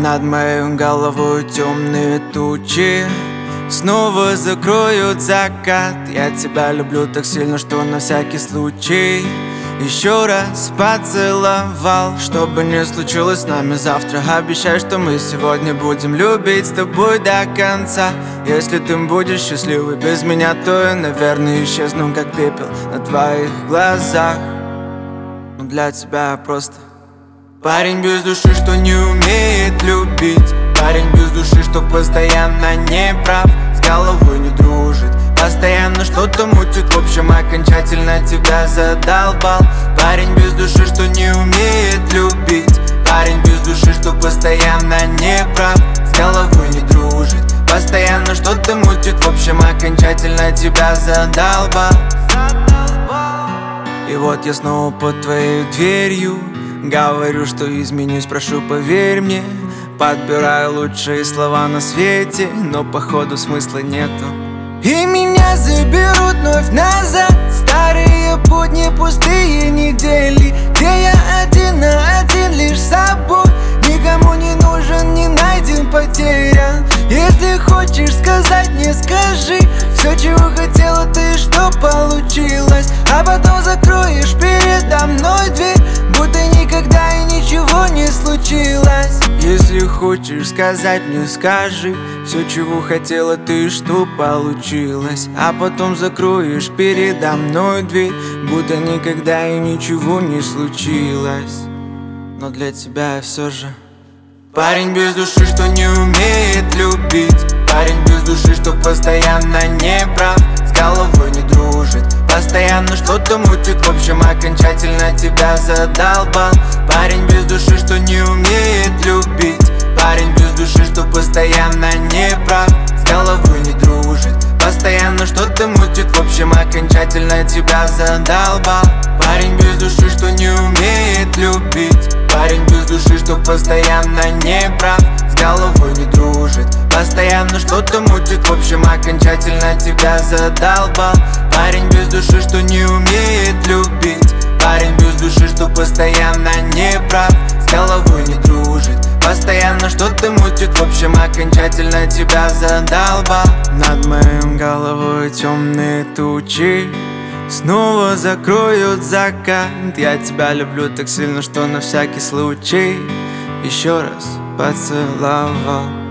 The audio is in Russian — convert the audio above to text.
Над моей головой темные тучи снова закроют закат. Я тебя люблю так сильно, что на всякий случай еще раз поцеловал. Что бы ни случилось с нами завтра, обещай, что мы сегодня будем любить с тобой до конца. Если ты будешь счастливой без меня, то я, наверное, исчезну как пепел на твоих глазах. Но для тебя я просто парень без души, что не умеет любить. Парень без души, что постоянно не прав, с головой не дружит, постоянно что-то мутит. В общем, окончательно тебя задолбал. Парень без души, что не умеет любить. Парень без души, что постоянно не прав, с головой не дружит, постоянно что-то мутит. В общем, окончательно тебя задолбал. И вот я снова под твоей дверью, говорю, что изменюсь, прошу, поверь мне. Подбираю лучшие слова на свете, но походу смысла нету. И меня заберут вновь назад, старые будни, пустые недели, где я один на один лишь с собой, никому не нужен, не найден, потерян. Если хочешь сказать, мне скажи все, чего хотела ты, что получилось, а потом закроешь передо мной дверь, будто никогда и ничего не случилось. Если хочешь сказать, мне скажи все, чего хотела ты, что получилось, а потом закроешь передо мной дверь, будто никогда и ничего не случилось. Но для тебя я все же парень без души, что не умеет любить. Парень без души, что постоянно не прав, с головой не дружит, постоянно что-то мутит. В общем, окончательно тебя задолбал. Парень без души, что не умеет любить. Парень без души, что постоянно не прав, с головой не дружит, постоянно что-то мутит. В общем, окончательно тебя задолбал. Парень без души, что не умеет любить. Парень без души, что постоянно не прав, с головой не дружит, постоянно что-то мутит. В общем, окончательно тебя задолбал. Парень без души, что не умеет любить. Парень без души, что постоянно не прав, с головой не дружит, постоянно что-то мутит. В общем, окончательно тебя задолбал. Над моей головой темные тучи снова закроют закат. Я тебя люблю так сильно, что на всякий случай еще раз поцеловал.